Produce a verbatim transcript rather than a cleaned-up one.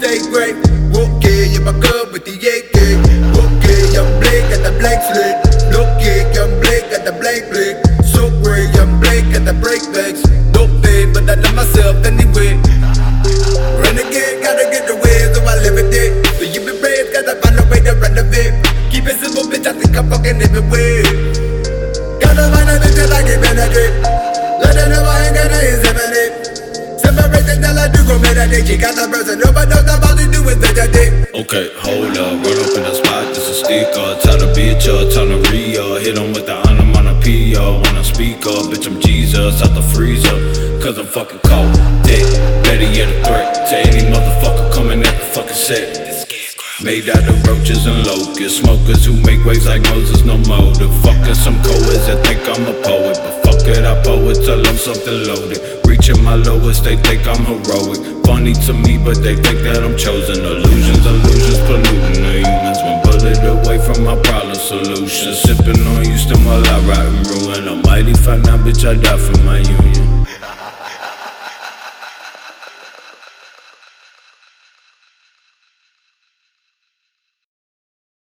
stay great. Okay, in my club with the A K. Okay, young Blake at the blank slick. No kick, young Blake at the blank blick. So great, young Blake at the break legs. Dope thing, but I love myself anyway. Renegade, gotta get the way, so I live it there. So you be brave, gotta find a way to renovate. Keep it simple, bitch, I think I'm fucking everywhere. Gotta find a bitch that I can penetrate. Let her know I ain't gonna inseminate. Separate the hell I do go meditate. She got the person, nobody knows about to do with vegetate. Okay, hold up, run up in the spot, this a sticker. Tell the bitch up, tell the re-up. Hit him with the onomatopoeia. Wanna speak up, bitch, I'm Jesus out the freezer. Cause I'm fucking cold, dead, better yet a threat to any motherfucker coming at the fucking set. Made out of roaches and locusts, smokers who make waves like Moses, no motive. Fucking some coeds that think I'm a poet, but fuck it, I poet till I'm something loaded. Reaching my lowest, they think I'm heroic. Funny to me, but they think that I'm chosen. Illusions, illusions, polluting the humans. One bullet away from my problem solution. Sipping on you, still while I rot and ruin. I'm mighty fine now, bitch, I die for my union.